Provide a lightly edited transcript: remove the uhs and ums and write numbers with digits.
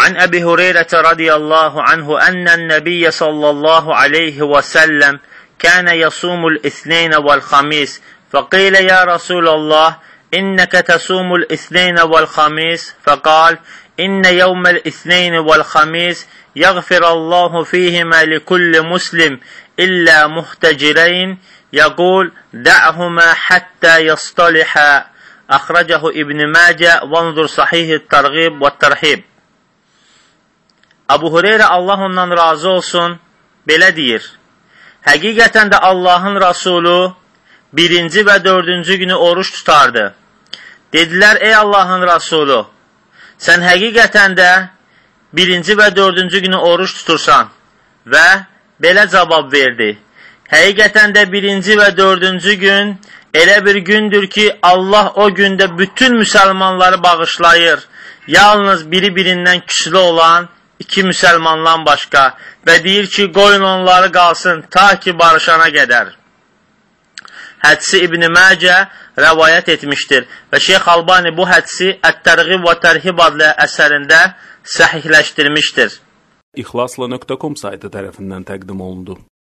عن أبي هريرة رضي الله عنه أن النبي صلى الله عليه وسلم كان يصوم الاثنين والخميس فقيل يا رسول الله إنك تصوم الاثنين والخميس فقال إن يوم الاثنين والخميس يغفر الله فيهما لكل مسلم إلا محتجرين يقول دعهما حتى يصطلحا أخرجه ابن ماجه وانظر صحيح الترغيب والترhib. Abu Hureyra Allah ondan razı olsun belə deyir: Həqiqətən də Allahın Rasulü birinci və dördüncü günü oruç tutardı. Dedilər, ey Allahın Rasulü, sən həqiqətən də birinci və dördüncü günü oruç tutursan və belə cavab verdi. Həqiqətən də birinci və dördüncü gün elə bir gündür ki, Allah o gündə bütün müsəlmanları bağışlayır. Yalnız biri-birindən küslü olan iki müsəlmandan başqa və deyir ki, qoyun onları qalsın ta ki barışana qədər. Hədisi İbn-i Məcə rəvayət etmişdir və Şeyx Albani bu hədisi Ət-Tərğib və Tərhib adlı əsərində səhihləşdirmişdir. İxlasla.com saytı tərəfindən təqdim olundu.